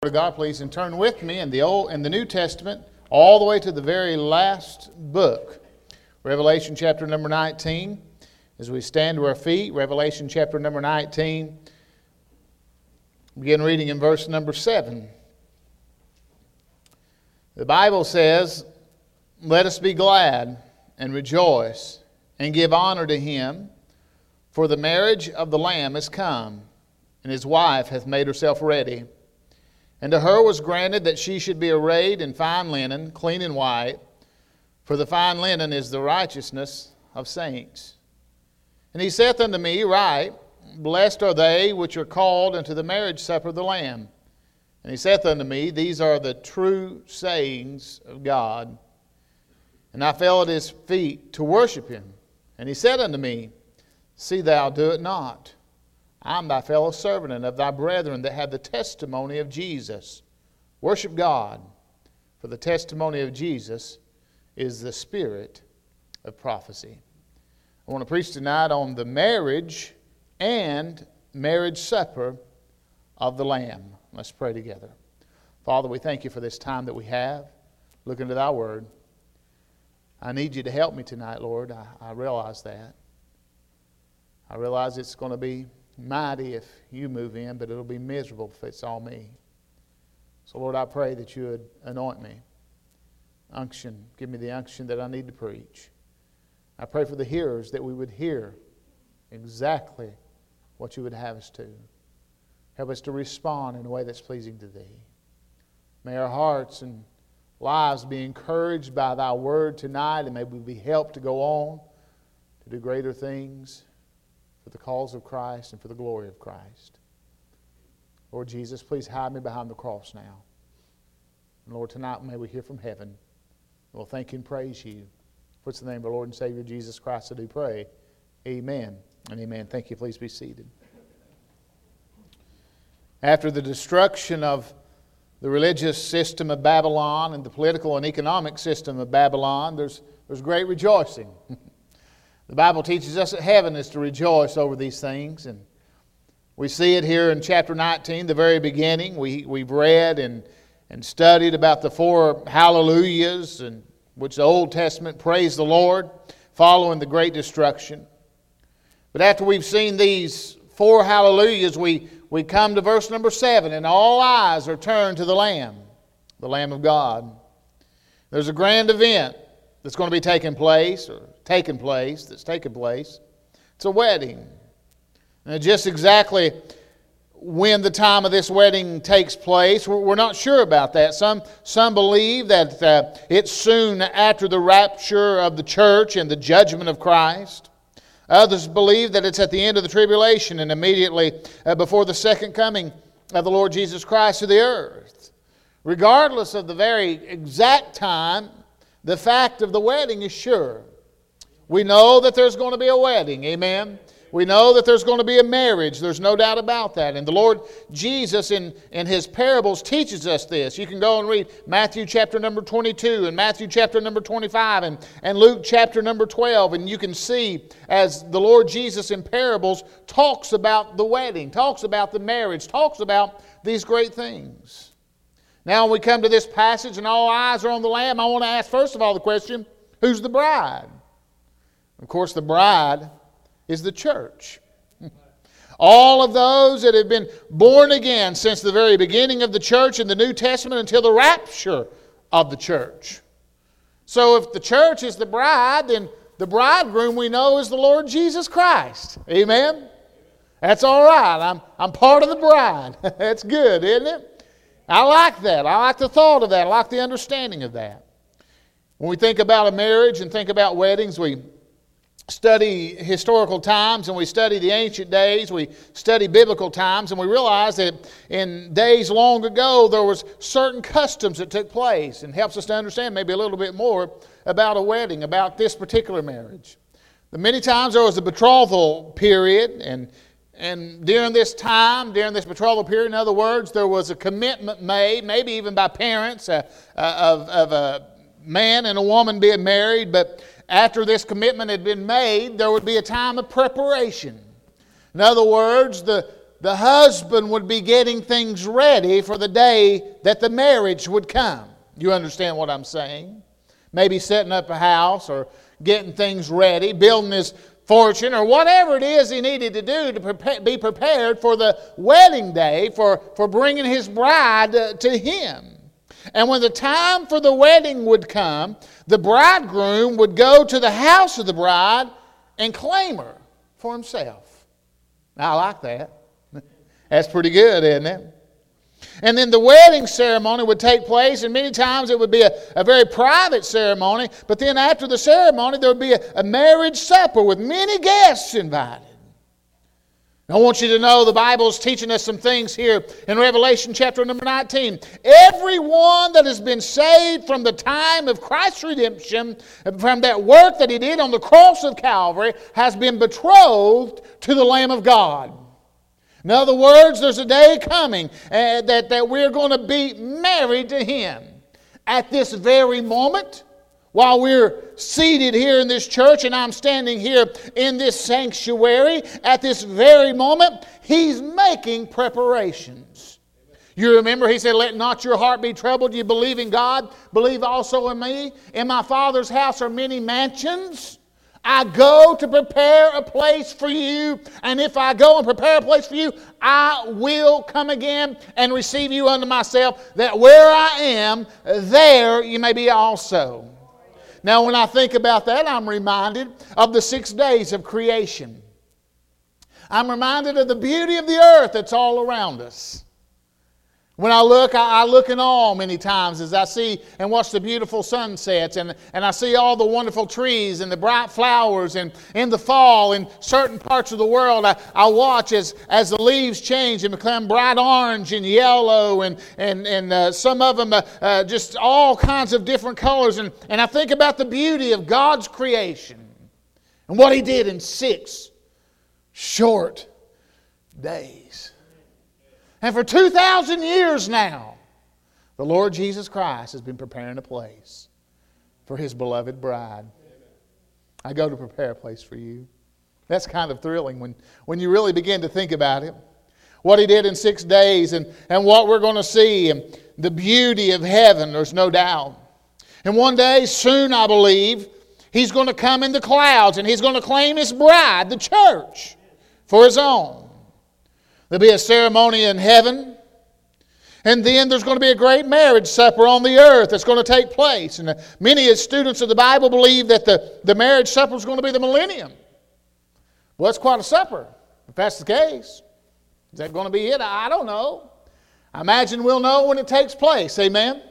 Word of God, please, and turn with me in the New Testament all the way to the very last book, Revelation chapter number 19. As we stand to our feet, Revelation chapter number 19, begin reading in verse number 7. The Bible says, "Let us be glad and rejoice and give honor to him, for the marriage of the Lamb is come, and his wife hath made herself ready. And to her was granted that she should be arrayed in fine linen, clean and white, for the fine linen is the righteousness of saints. And he saith unto me, Write, Blessed are they which are called unto the marriage supper of the Lamb. And he saith unto me, These are the true sayings of God. And I fell at his feet to worship him. And he said unto me, See thou do it not. I am thy fellow servant and of thy brethren that have the testimony of Jesus. Worship God, for the testimony of Jesus is the spirit of prophecy." I want to preach tonight on the marriage and marriage supper of the Lamb. Let's pray together. Father, we thank you for this time that we have. Look into thy word. I need you to help me tonight, Lord. I realize that. I realize it's going to be mighty if you move in, but it'll be miserable if it's all me. So, Lord, I pray that you would anoint me. Unction. Give me the unction that I need to preach. I pray for the hearers that we would hear exactly what you would have us to. Help us to respond in a way that's pleasing to thee. May our hearts and lives be encouraged by thy word tonight, and may we be helped to go on to do greater things for the cause of Christ and for the glory of Christ. Lord Jesus, please hide me behind the cross now. And Lord, tonight may we hear from heaven. We'll thank you and praise you. For it's the name of our Lord and Savior Jesus Christ I do pray. Amen and amen. Thank you. Please be seated. After the destruction of the religious system of Babylon and the political and economic system of Babylon, there's great rejoicing. The Bible teaches us that heaven is to rejoice over these things, and we see it here in chapter 19, the very beginning. We've read and studied about the four hallelujahs, in which the Old Testament praised the Lord following the great destruction. But after we've seen these four hallelujahs, we come to verse number 7, and all eyes are turned to the Lamb of God. There's a grand event that's going to be taking place. It's a wedding. And just exactly when the time of this wedding takes place, we're not sure about that. Some believe that it's soon after the rapture of the church and the judgment of Christ. Others believe that it's at the end of the tribulation and immediately before the second coming of the Lord Jesus Christ to the earth. Regardless of the very exact time, the fact of the wedding is sure. We know that there's going to be a wedding, amen? We know that there's going to be a marriage. There's no doubt about that. And the Lord Jesus in His parables teaches us this. You can go and read Matthew chapter number 22 and Matthew chapter number 25 and Luke chapter number 12. And you can see as the Lord Jesus in parables talks about the wedding, talks about the marriage, talks about these great things. Now when we come to this passage and all eyes are on the Lamb, I want to ask first of all the question, who's the bride? Of course, the bride is the church. All of those that have been born again since the very beginning of the church in the New Testament until the rapture of the church. So if the church is the bride, then the bridegroom we know is the Lord Jesus Christ. Amen? That's all right. I'm part of the bride. That's good, isn't it? I like that. I like the thought of that. I like the understanding of that. When we think about a marriage and think about weddings, we study historical times and we study the ancient days. We study biblical times, and we realize that in days long ago there was certain customs that took place, and helps us to understand maybe a little bit more about a wedding, about this particular marriage. Many times there was a betrothal period, and during this time, during this betrothal period, in other words, there was a commitment made, maybe even by parents of a man and a woman being married. But after this commitment had been made, there would be a time of preparation. In other words, the the husband would be getting things ready for the day that the marriage would come. You understand what I'm saying? Maybe setting up a house or getting things ready, building his fortune, or whatever it is he needed to do to be prepared for the wedding day, for bringing his bride to him. And when the time for the wedding would come, the bridegroom would go to the house of the bride and claim her for himself. I like that. That's pretty good, isn't it? And then the wedding ceremony would take place, and many times it would be a very private ceremony. But then after the ceremony, there would be a marriage supper with many guests invited. I want you to know the Bible is teaching us some things here in Revelation chapter number 19. Everyone that has been saved from the time of Christ's redemption, from that work that He did on the cross of Calvary, has been betrothed to the Lamb of God. In other words, there's a day coming that we're going to be married to Him. At this very moment, while we're seated here in this church and I'm standing here in this sanctuary, at this very moment, He's making preparations. You remember He said, "Let not your heart be troubled. You believe in God, believe also in me. In my Father's house are many mansions. I go to prepare a place for you, and if I go and prepare a place for you, I will come again and receive you unto myself, that where I am, there you may be also." Now, when I think about that, I'm reminded of the 6 days of creation. I'm reminded of the beauty of the earth that's all around us. When I look in awe many times as I see and watch the beautiful sunsets, and I see all the wonderful trees and the bright flowers, and in the fall in certain parts of the world I watch as the leaves change and become bright orange and yellow, and some of them just all kinds of different colors, and I think about the beauty of God's creation and what He did in 6 short days. And for 2,000 years now, the Lord Jesus Christ has been preparing a place for His beloved bride. I go to prepare a place for you. That's kind of thrilling when you really begin to think about it. What He did in 6 days and what we're going to see, and the beauty of heaven, there's no doubt. And one day, soon I believe, He's going to come in the clouds and He's going to claim His bride, the church, for His own. There'll be a ceremony in heaven. And then there's going to be a great marriage supper on the earth that's going to take place. And many students of the Bible believe that the marriage supper is going to be the millennium. Well, it's quite a supper, if that's the case. Is that going to be it? I don't know. I imagine we'll know when it takes place. Amen?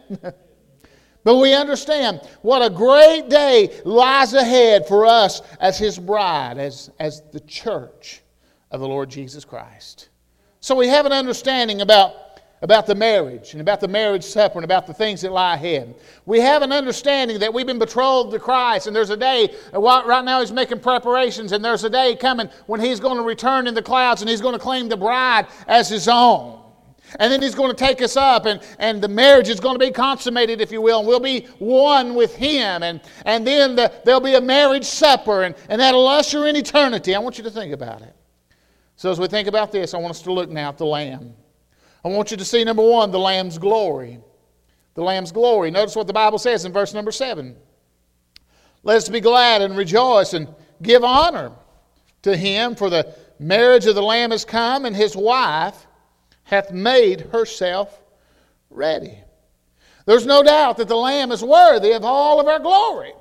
But we understand what a great day lies ahead for us as His bride, as the church of the Lord Jesus Christ. So we have an understanding about the marriage and about the marriage supper and about the things that lie ahead. We have an understanding that we've been betrothed to Christ, and there's a day, right now He's making preparations, and there's a day coming when He's going to return in the clouds and He's going to claim the bride as His own. And then He's going to take us up, and the marriage is going to be consummated, if you will, and we'll be one with Him. And then there'll be a marriage supper, and that'll usher in eternity. I want you to think about it. So as we think about this, I want us to look now at the Lamb. I want you to see, number 1, the Lamb's glory. The Lamb's glory. Notice what the Bible says in verse number 7. "Let us be glad and rejoice and give honor to Him, for the marriage of the Lamb is come, and His wife hath made herself ready." There's no doubt that the Lamb is worthy of all of our glory.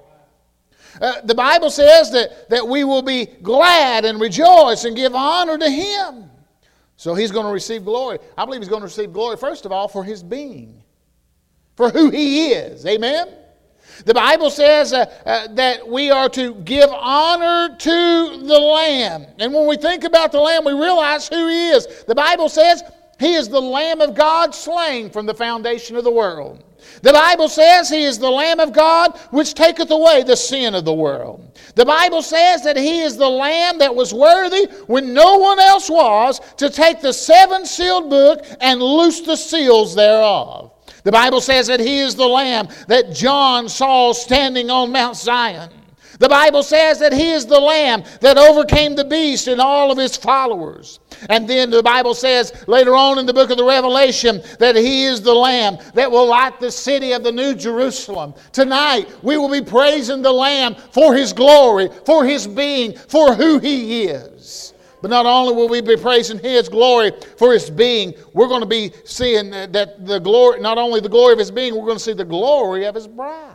The Bible says that we will be glad and rejoice and give honor to Him. So He's going to receive glory. I believe He's going to receive glory, first of all, for His being, for who He is. Amen? The Bible says that we are to give honor to the Lamb. And when we think about the Lamb, we realize who He is. The Bible says He is the Lamb of God slain from the foundation of the world. The Bible says He is the Lamb of God which taketh away the sin of the world. The Bible says that He is the Lamb that was worthy when no one else was to take the 7-sealed book and loose the seals thereof. The Bible says that He is the Lamb that John saw standing on Mount Zion. The Bible says that He is the Lamb that overcame the beast and all of his followers. And then the Bible says later on in the book of the Revelation that He is the Lamb that will light the city of the New Jerusalem. Tonight we will be praising the Lamb for His glory, for His being, for who He is. But not only will we be praising His glory for His being, we're going to be seeing that the glory, not only the glory of His being, we're going to see the glory of His bride.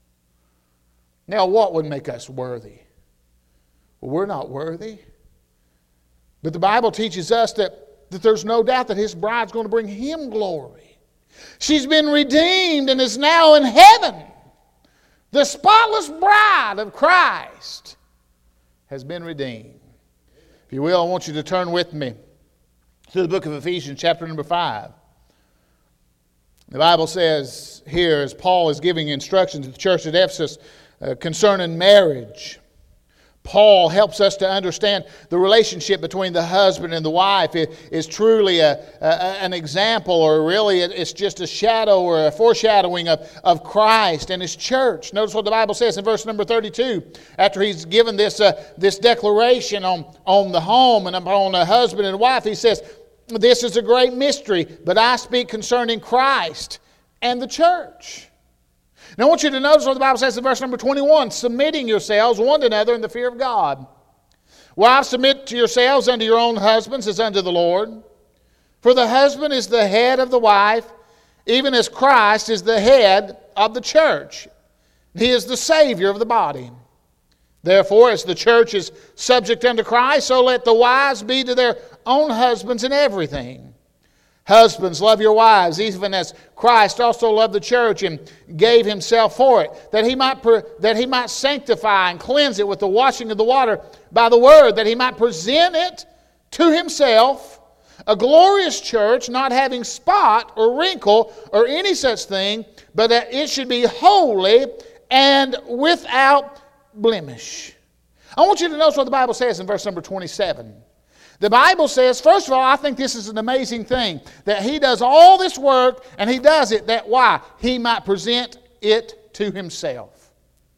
Now, what would make us worthy? Well, we're not worthy. But the Bible teaches us that there's no doubt that His bride's going to bring Him glory. She's been redeemed and is now in heaven. The spotless bride of Christ has been redeemed. If you will, I want you to turn with me to the book of Ephesians, chapter number 5. The Bible says here, as Paul is giving instructions to the church at Ephesus concerning marriage, Paul helps us to understand the relationship between the husband and the wife is truly an example, or really it's just a shadow or a foreshadowing of Christ and His church. Notice what the Bible says in verse number 32. After he's given this declaration on the home and upon a husband and wife, he says, "This is a great mystery, but I speak concerning Christ and the church." Now I want you to notice what the Bible says in verse number 21, "Submitting yourselves one to another in the fear of God. Wives, submit to yourselves unto your own husbands as unto the Lord. For the husband is the head of the wife, even as Christ is the head of the church. He is the Savior of the body. Therefore, as the church is subject unto Christ, so let the wives be to their own husbands in everything. Husbands, love your wives, even as Christ also loved the church and gave Himself for it, that He might sanctify and cleanse it with the washing of the water by the word, that He might present it to Himself, a glorious church, not having spot or wrinkle or any such thing, but that it should be holy and without blemish." I want you to notice what the Bible says in verse number 27. The Bible says, first of all, I think this is an amazing thing, that He does all this work, and He does it that why? He might present it to Himself.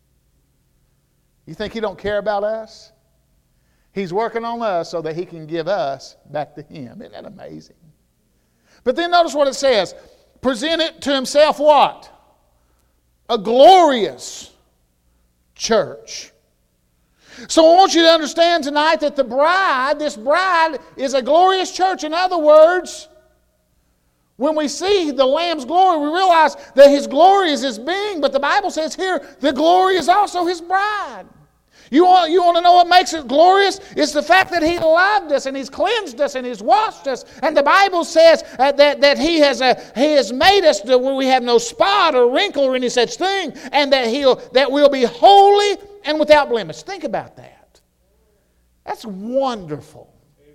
You think He don't care about us? He's working on us so that He can give us back to Him. Isn't that amazing? But then notice what it says. Present it to Himself what? A glorious church. So I want you to understand tonight that this bride is a glorious church. In other words, when we see the Lamb's glory, we realize that His glory is His being, but the Bible says here, the glory is also His bride. You want to know what makes it glorious? It's the fact that He loved us and He's cleansed us and He's washed us. And the Bible says that He has made us to where we have no spot or wrinkle or any such thing, and that we'll be holy and without blemish. Think about that. That's wonderful.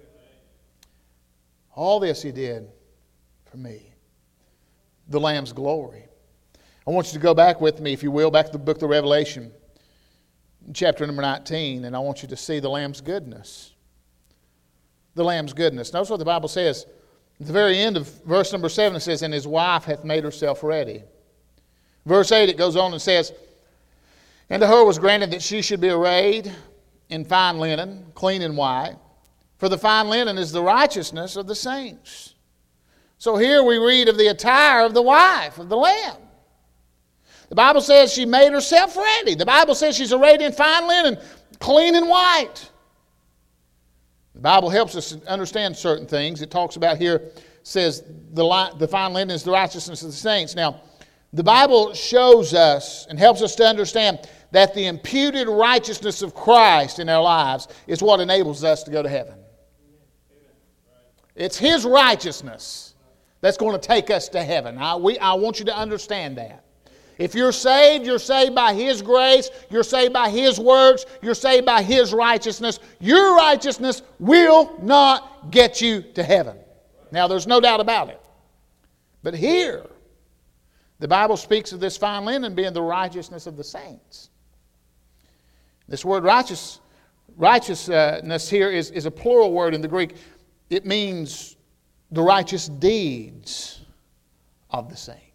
All this He did for me. The Lamb's glory. I want you to go back with me, if you will, back to the book of Revelation, chapter number 19, and I want you to see the Lamb's goodness. The Lamb's goodness. Notice what the Bible says. At the very end of verse number 7, it says, "And His wife hath made herself ready." Verse 8, it goes on and says, "And to her was granted that she should be arrayed in fine linen, clean and white. For the fine linen is the righteousness of the saints." So here we read of the attire of the wife of the Lamb. The Bible says she made herself ready. The Bible says she's arrayed in fine linen, clean and white. The Bible helps us understand certain things. It talks about here, says the fine linen is the righteousness of the saints. Now, the Bible shows us and helps us to understand that the imputed righteousness of Christ in our lives is what enables us to go to heaven. It's His righteousness that's going to take us to heaven. I want you to understand that. If you're saved by His grace, you're saved by His works, you're saved by His righteousness. Your righteousness will not get you to heaven. Now, there's no doubt about it. But here, the Bible speaks of this fine linen being the righteousness of the saints. This word righteousness here is a plural word in the Greek. It means the righteous deeds of the saints.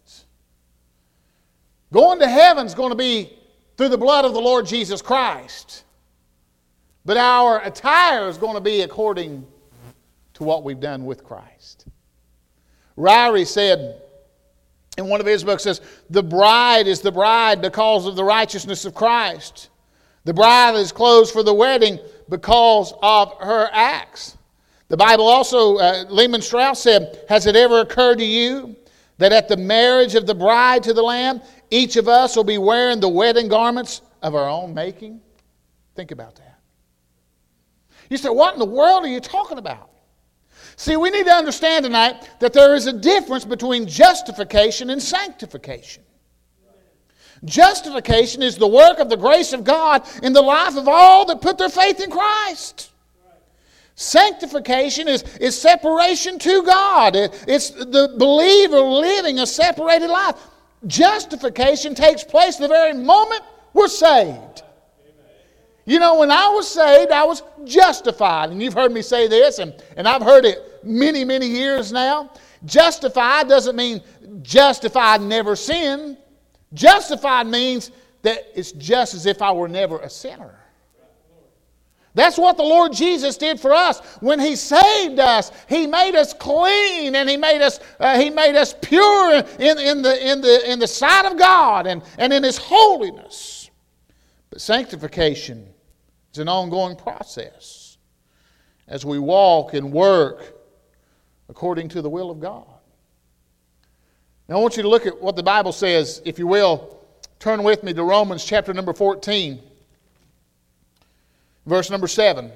Going to heaven is going to be through the blood of the Lord Jesus Christ. But our attire is going to be according to to what we've done with Christ. Ryrie said in one of his books, says, the bride is the bride because of the righteousness of Christ. The bride is clothed for the wedding because of her acts. The Bible also, Lehman Strauss said, has it ever occurred to you that at the marriage of the bride to the Lamb, each of us will be wearing the wedding garments of our own making? Think about that. You say, what in the world are you talking about? See, we need to understand tonight that there is a difference between justification and sanctification. Justification is the work of the grace of God in the life of all that put their faith in Christ. Sanctification is separation to God. It's the believer living a separated life. Justification takes place the very moment we're saved. You know, when I was saved, I was justified. And you've heard me say this, and I've heard it many, many years now. Justified doesn't mean justified, never sinned. Justified means that it's just as if I were never a sinner. That's what the Lord Jesus did for us. When He saved us, He made us clean, and He made us pure in the sight of God and in His holiness. But sanctification is an ongoing process as we walk and work according to the will of God. Now I want you to look at what the Bible says, if you will. Turn with me to Romans chapter number 14, verse number 7.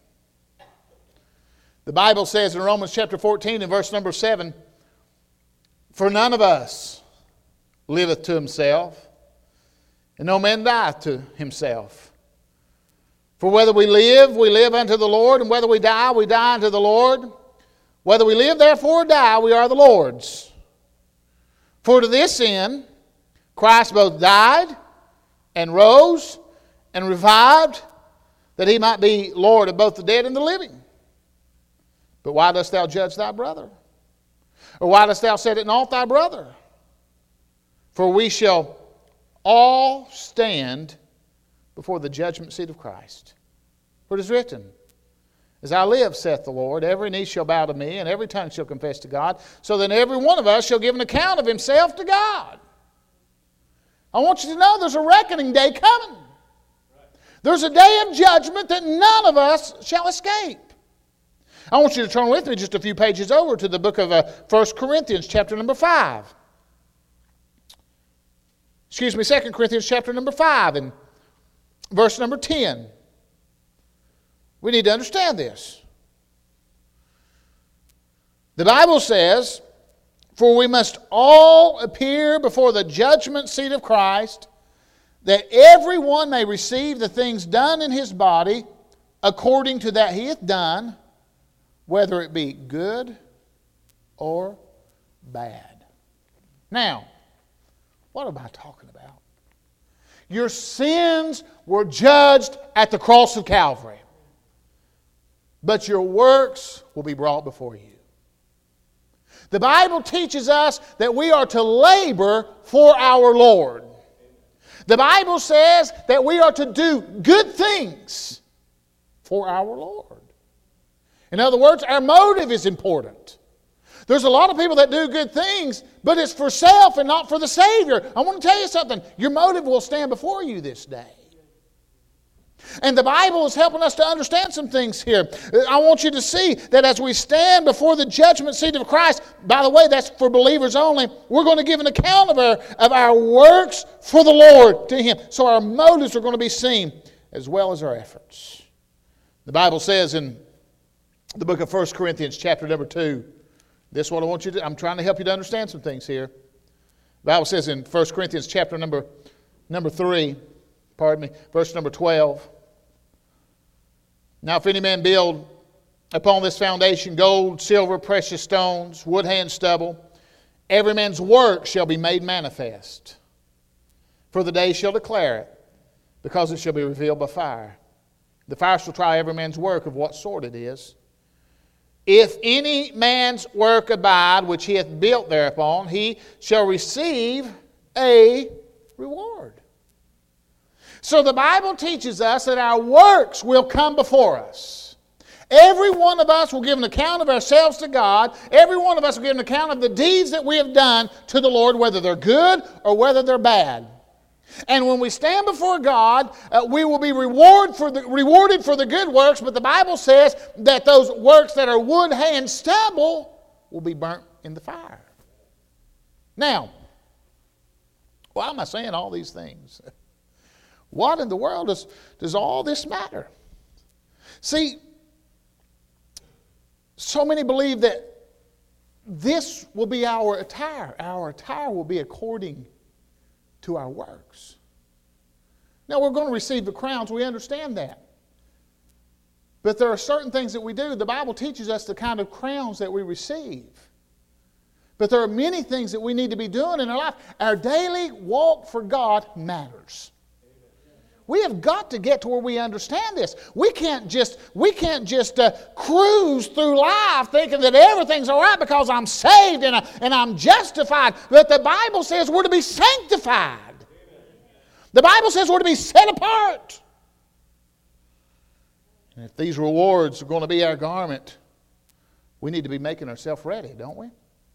The Bible says in Romans chapter 14 and verse number 7, for none of us liveth to himself, and no man dieth to himself. For whether we live unto the Lord, and whether we die unto the Lord. Whether we live, therefore, or die, we are the Lord's. For to this end Christ both died and rose and revived, that He might be Lord of both the dead and the living. But why dost thou judge thy brother? Or why dost thou set at naught thy brother? For we shall all stand before the judgment seat of Christ. For it is written, as I live, saith the Lord, every knee shall bow to me, and every tongue shall confess to God. So then every one of us shall give an account of himself to God. I want you to know there's a reckoning day coming. There's a day of judgment that none of us shall escape. I want you to turn with me just a few pages over to the book of 1 Corinthians chapter number 5. 2 Corinthians chapter number 5 and verse number 10. We need to understand this. The Bible says, for we must all appear before the judgment seat of Christ, that everyone may receive the things done in his body according to that he hath done, whether it be good or bad. Now, what am I talking about? Your sins were judged at the cross of Calvary, but your works will be brought before you. The Bible teaches us that we are to labor for our Lord. The Bible says that we are to do good things for our Lord. In other words, our motive is important. There's a lot of people that do good things, but it's for self and not for the Savior. I want to tell you something. Your motive will stand before you this day. And the Bible is helping us to understand some things here. I want you to see that as we stand before the judgment seat of Christ, by the way, that's for believers only, we're going to give an account of our works for the Lord to Him. So our motives are going to be seen as well as our efforts. The Bible says in the book of 1 Corinthians chapter number 2, this is what I want you to, I'm trying to help you to understand some things here. The Bible says in 1 Corinthians chapter number 3, verse number 12. Now if any man build upon this foundation gold, silver, precious stones, wood, hay, and stubble, every man's work shall be made manifest. For the day shall declare it, because it shall be revealed by fire. The fire shall try every man's work of what sort it is. If any man's work abide, which he hath built thereupon, he shall receive a reward. So the Bible teaches us that our works will come before us. Every one of us will give an account of ourselves to God. Every one of us will give an account of the deeds that we have done to the Lord, whether they're good or whether they're bad. And when we stand before God, we will be rewarded for the good works, but the Bible says that those works that are wood, hay, and stubble will be burnt in the fire. Now, why am I saying all these things? What in the world does all this matter? See, so many believe that this will be our attire. Our attire will be according to our works. Now, we're going to receive the crowns. We understand that. But there are certain things that we do. The Bible teaches us the kind of crowns that we receive. But there are many things that we need to be doing in our life. Our daily walk for God matters. We have got to get to where we understand this. We can't just cruise through life thinking that everything's all right because I'm saved and I'm justified. But the Bible says we're to be sanctified. The Bible says we're to be set apart. And if these rewards are going to be our garment, we need to be making ourselves ready, don't we?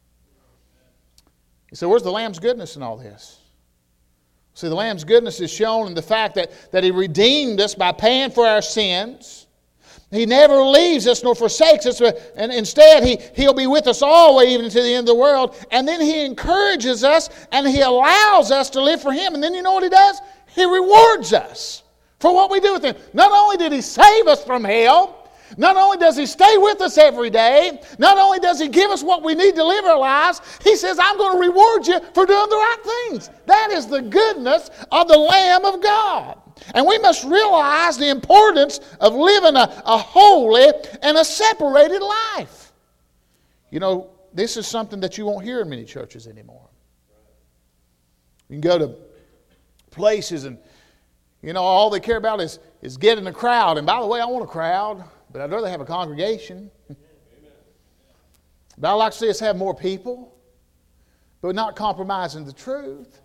So where's the Lamb's goodness in all this? See, the Lamb's goodness is shown in the fact that He redeemed us by paying for our sins. He never leaves us nor forsakes us, and instead He'll be with us always, even to the end of the world. And then He encourages us and He allows us to live for Him. And then you know what He does? He rewards us for what we do with Him. Not only did He save us from hell, not only does He stay with us every day, not only does He give us what we need to live our lives, He says, I'm going to reward you for doing the right things. That is the goodness of the Lamb of God. And we must realize the importance of living a holy and a separated life. You know, this is something that you won't hear in many churches anymore. You can go to places and, you know, all they care about is getting a crowd. And by the way, I want a crowd, but I'd rather have a congregation. But I'd like to see us have more people, but not compromising the truth.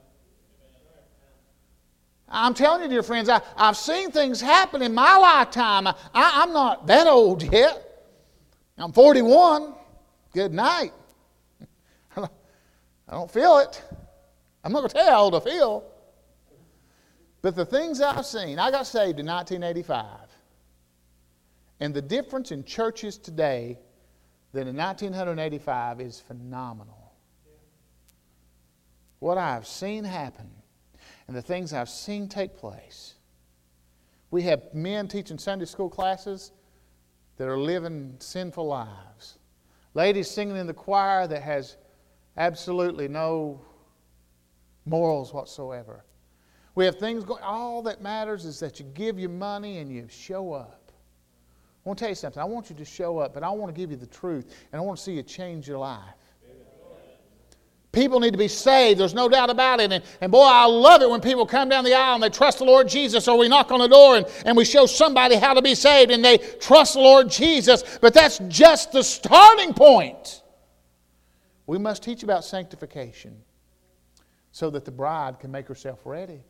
I'm telling you, dear friends, I've seen things happen in my lifetime. I'm not that old yet. I'm 41. Good night. I don't feel it. I'm not going to tell you how old I feel. But the things I've seen, I got saved in 1985. And the difference in churches today than in 1985 is phenomenal. What I've seen happen and the things I've seen take place. We have men teaching Sunday school classes that are living sinful lives. Ladies singing in the choir that has absolutely no morals whatsoever. We have things going. All that matters is that you give your money and you show up. I want to tell you something. I want you to show up, but I want to give you the truth, and I want to see you change your life. People need to be saved. There's no doubt about it. And boy, I love it when people come down the aisle and they trust the Lord Jesus, or we knock on the door and we show somebody how to be saved and they trust the Lord Jesus. But that's just the starting point. We must teach about sanctification so that the bride can make herself ready.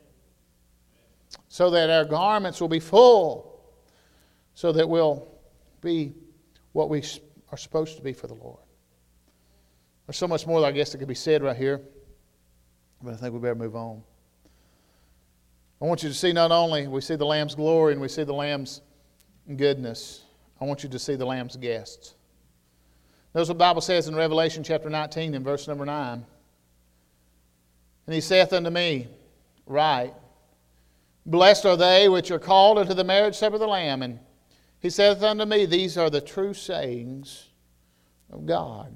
So that our garments will be full. So that we'll be what we are supposed to be for the Lord. There's so much more, I guess, that could be said right here. But I think we better move on. I want you to see not only we see the Lamb's glory and we see the Lamb's goodness. I want you to see the Lamb's guests. Notice what the Bible says in Revelation chapter 19 and verse number 9. And He saith unto me, Right, blessed are they which are called unto the marriage supper of the Lamb. And He saith unto me, These are the true sayings of God.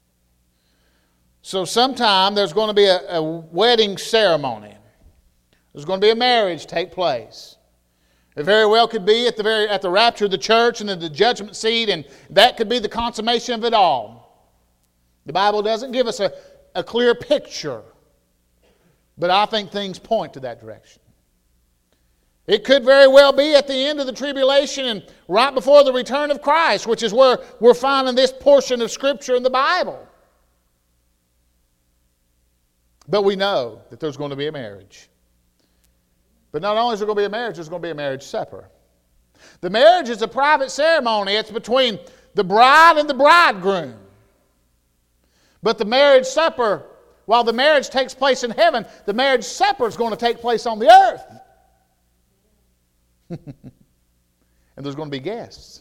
So sometime there's going to be a wedding ceremony. There's going to be a marriage take place. It very well could be at the rapture of the church and at the judgment seat, and that could be the consummation of it all. The Bible doesn't give us a clear picture, but I think things point to that direction. It could very well be at the end of the tribulation and right before the return of Christ, which is where we're finding this portion of Scripture in the Bible. But we know that there's going to be a marriage. But not only is there going to be a marriage, there's going to be a marriage supper. The marriage is a private ceremony. It's between the bride and the bridegroom. But the marriage supper, while the marriage takes place in heaven, the marriage supper is going to take place on the earth. And there's going to be guests.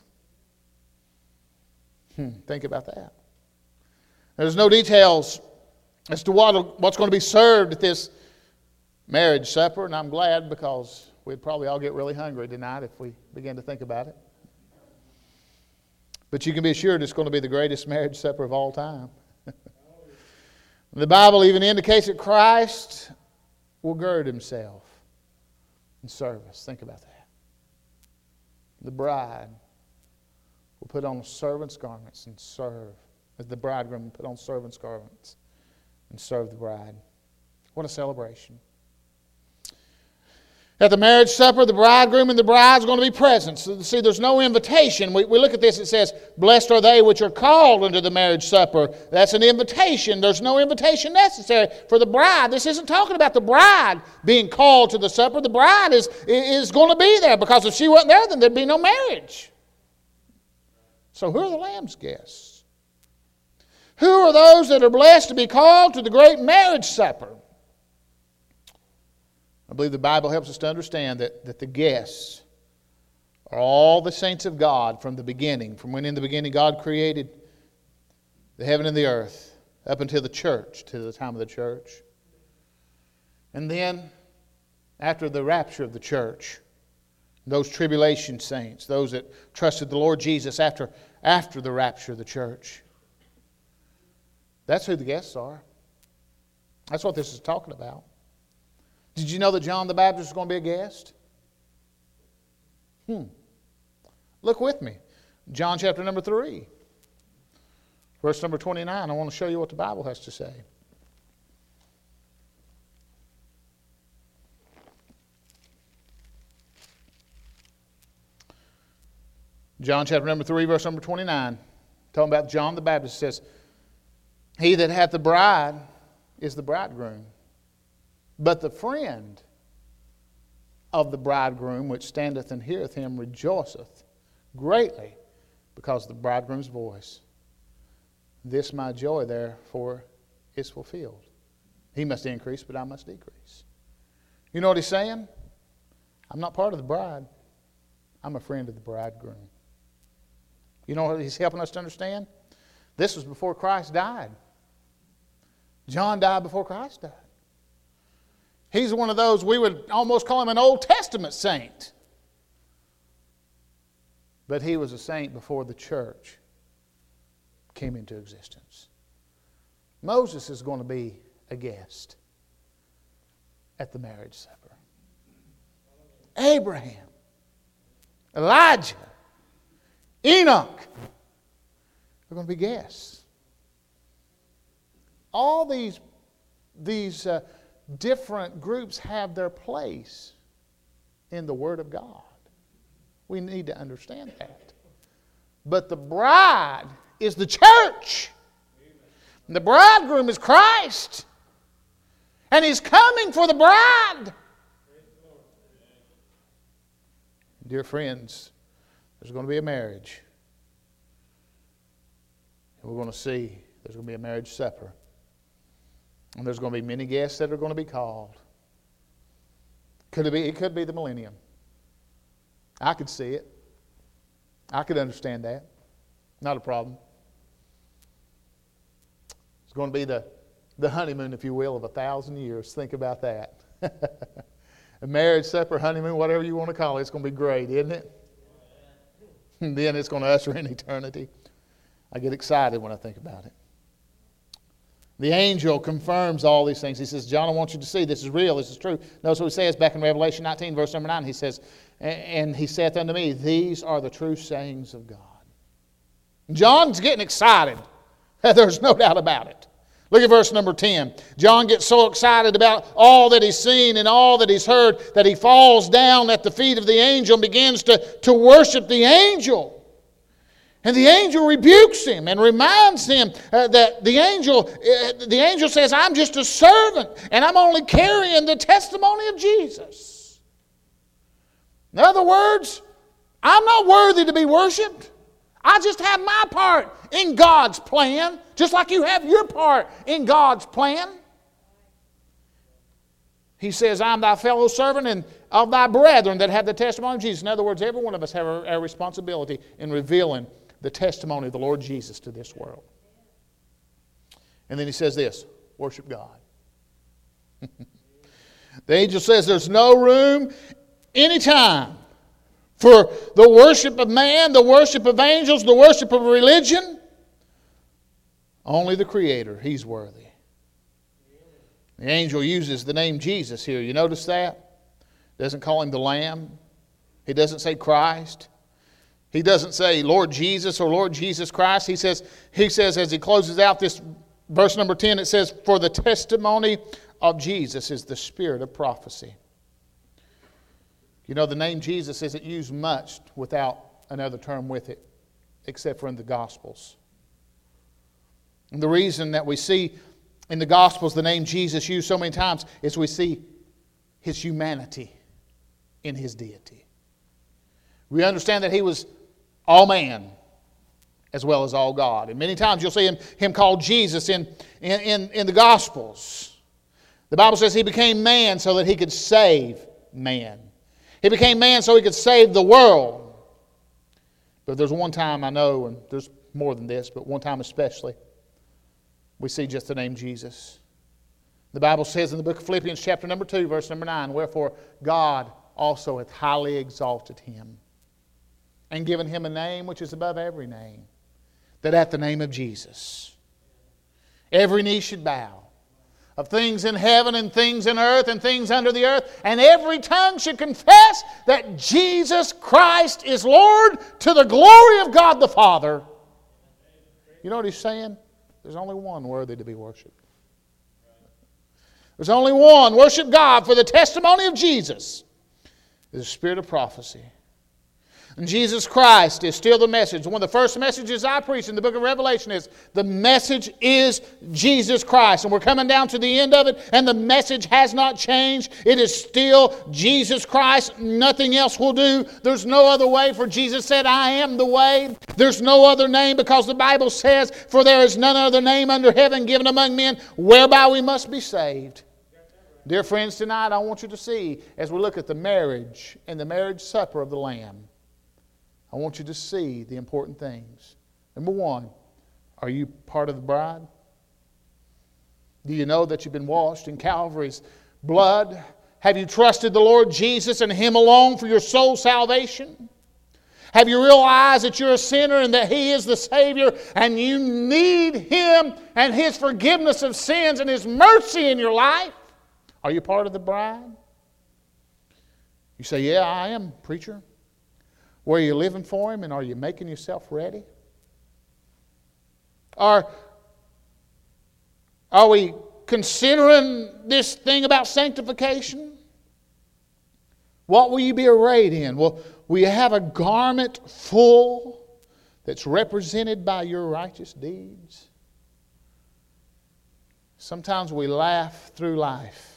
Think about that. There's no details as to what's going to be served at this marriage supper, and I'm glad, because we'd probably all get really hungry tonight if we begin to think about it. But you can be assured it's going to be the greatest marriage supper of all time. The Bible even indicates that Christ will gird himself in service. Think about that. The bride will put on servant's garments and serve. As the bridegroom will put on servant's garments and serve the bride. What a celebration. At the marriage supper, the bridegroom and the bride is going to be present. So, see, there's no invitation. We look at this, it says, blessed are they which are called unto the marriage supper. That's an invitation. There's no invitation necessary for the bride. This isn't talking about the bride being called to the supper. The bride is going to be there, because if she wasn't there, then there'd be no marriage. So who are the Lamb's guests? Who are those that are blessed to be called to the great marriage supper? I believe the Bible helps us to understand that the guests are all the saints of God from the beginning, from when in the beginning God created the heaven and the earth, up until the church, to the time of the church. And then, after the rapture of the church, those tribulation saints, those that trusted the Lord Jesus after the rapture of the church. That's who the guests are. That's what this is talking about. Did you know that John the Baptist is going to be a guest? Look with me. John chapter number 3. Verse number 29. I want to show you what the Bible has to say. John chapter number 3, verse number 29. Talking about John the Baptist, says, he that hath the bride is the bridegroom. But the friend of the bridegroom, which standeth and heareth him, rejoiceth greatly because of the bridegroom's voice. This my joy, therefore, is fulfilled. He must increase, but I must decrease. You know what he's saying? I'm not part of the bride. I'm a friend of the bridegroom. You know what he's helping us to understand? This was before Christ died. John died before Christ died. He's one of those, we would almost call him an Old Testament saint. But he was a saint before the church came into existence. Moses is going to be a guest at the marriage supper. Abraham, Elijah, Enoch, they're going to be guests. All these different groups have their place in the Word of God. We need to understand that. But the bride is the church. And the bridegroom is Christ. And He's coming for the bride. Dear friends, there's going to be a marriage. And we're going to see there's going to be a marriage supper. And there's going to be many guests that are going to be called. It could be the millennium. I could see it. I could understand that. Not a problem. It's going to be the honeymoon, if you will, of 1,000 years. Think about that. A marriage supper, honeymoon, whatever you want to call it, it's going to be great, isn't it? And then it's going to usher in eternity. I get excited when I think about it. The angel confirms all these things. He says, John, I want you to see this is real, this is true. Notice what he says back in Revelation 19, verse number 9. He says, and he saith unto me, these are the true sayings of God. John's getting excited. There's no doubt about it. Look at verse number 10. John gets so excited about all that he's seen and all that he's heard that he falls down at the feet of the angel and begins to worship the angel. And the angel rebukes him and reminds him that the angel says, I'm just a servant and I'm only carrying the testimony of Jesus. In other words, I'm not worthy to be worshiped. I just have my part in God's plan, just like you have your part in God's plan. He says, I'm thy fellow servant and of thy brethren that have the testimony of Jesus. In other words, every one of us have our responsibility in revealing the testimony of the Lord Jesus to this world. And then he says this, worship God. The angel says there's no room anytime for the worship of man, the worship of angels, the worship of religion. Only the Creator, He's worthy. The angel uses the name Jesus here. You notice that? Doesn't call Him the Lamb. He doesn't say Christ. He doesn't say Lord Jesus or Lord Jesus Christ. He says as he closes out this verse number 10, it says, for the testimony of Jesus is the spirit of prophecy. You know, the name Jesus isn't used much without another term with it, except for in the Gospels. And the reason that we see in the Gospels the name Jesus used so many times is we see His humanity in His deity. We understand that He was all man as well as all God. And many times you'll see him called Jesus in the Gospels. The Bible says He became man so that He could save man. He became man so He could save the world. But there's one time I know, and there's more than this, but one time especially, we see just the name Jesus. The Bible says in the book of Philippians chapter number 2, verse number 9, wherefore God also hath highly exalted Him and given Him a name which is above every name, that at the name of Jesus every knee should bow, of things in heaven and things in earth and things under the earth, and every tongue should confess that Jesus Christ is Lord, to the glory of God the Father. You know what He's saying? There's only one worthy to be worshipped. There's only one. Worship God, for the testimony of Jesus is the spirit of prophecy. And Jesus Christ is still the message. One of the first messages I preached in the book of Revelation is the message is Jesus Christ. And we're coming down to the end of it, and the message has not changed. It is still Jesus Christ. Nothing else will do. There's no other way, for Jesus said, I am the way. There's no other name, because the Bible says, for there is none other name under heaven given among men whereby we must be saved. Dear friends, tonight I want you to see, as we look at the marriage and the marriage supper of the Lamb, I want you to see the important things. Number one, are you part of the bride? Do you know that you've been washed in Calvary's blood? Have you trusted the Lord Jesus and Him alone for your soul salvation? Have you realized that you're a sinner and that He is the Savior and you need Him and His forgiveness of sins and His mercy in your life? Are you part of the bride? You say, yeah, I am, preacher. Were you living for Him, and are you making yourself ready? Are we considering this thing about sanctification? What will you be arrayed in? Will you have a garment full that's represented by your righteous deeds? Sometimes we laugh through life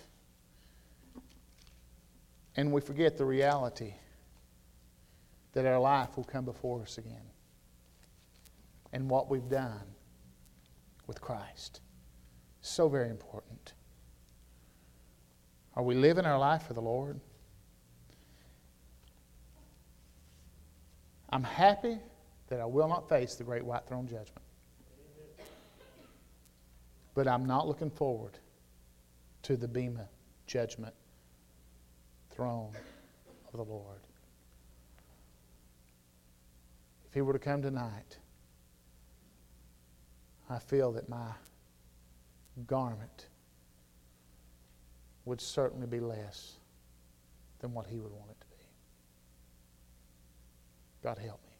and we forget the reality that our life will come before us again, and what we've done with Christ. So very important. Are we living our life for the Lord? I'm happy that I will not face the great white throne judgment. But I'm not looking forward to the Bema judgment throne of the Lord. If He were to come tonight, I feel that my garment would certainly be less than what He would want it to be. God help me.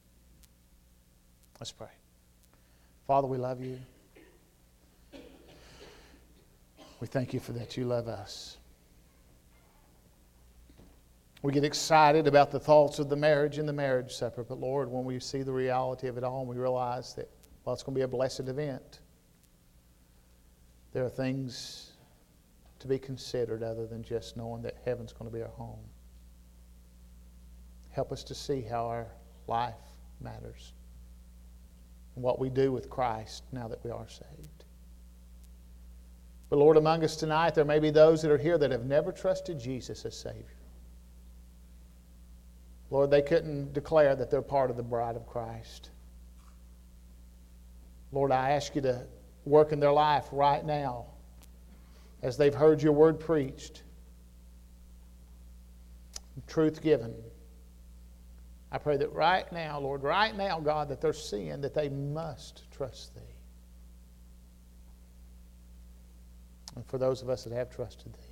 Let's pray. Father, we love You. We thank You for that You love us. We get excited about the thoughts of the marriage and the marriage supper. But Lord, when we see the reality of it all and we realize that, well, it's going to be a blessed event, there are things to be considered other than just knowing that heaven's going to be our home. Help us to see how our life matters and what we do with Christ now that we are saved. But Lord, among us tonight, there may be those that are here that have never trusted Jesus as Savior. Lord, they couldn't declare that they're part of the bride of Christ. Lord, I ask you to work in their life right now as they've heard your word preached, truth given. I pray that right now, Lord, right now, God, that they're seeing that they must trust Thee. And for those of us that have trusted Thee,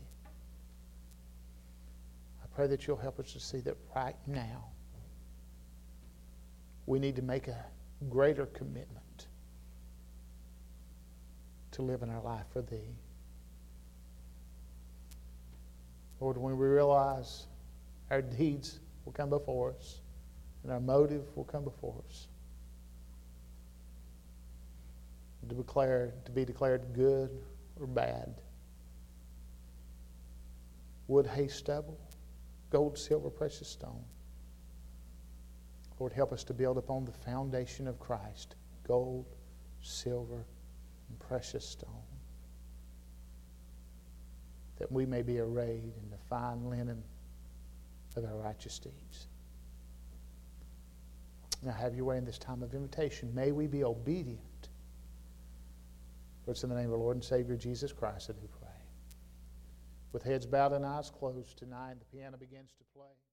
I pray that you'll help us to see that right now we need to make a greater commitment to living our life for Thee. Lord, when we realize our deeds will come before us and our motive will come before us, to be declared good or bad, wood, hay, stubble, gold, silver, precious stone. Lord, help us to build upon the foundation of Christ, gold, silver, and precious stone, that we may be arrayed in the fine linen of our righteous deeds. Now have your way in this time of invitation. May we be obedient. For it's in the name of our Lord and Savior Jesus Christ that we pray. With heads bowed and eyes closed tonight, the piano begins to play.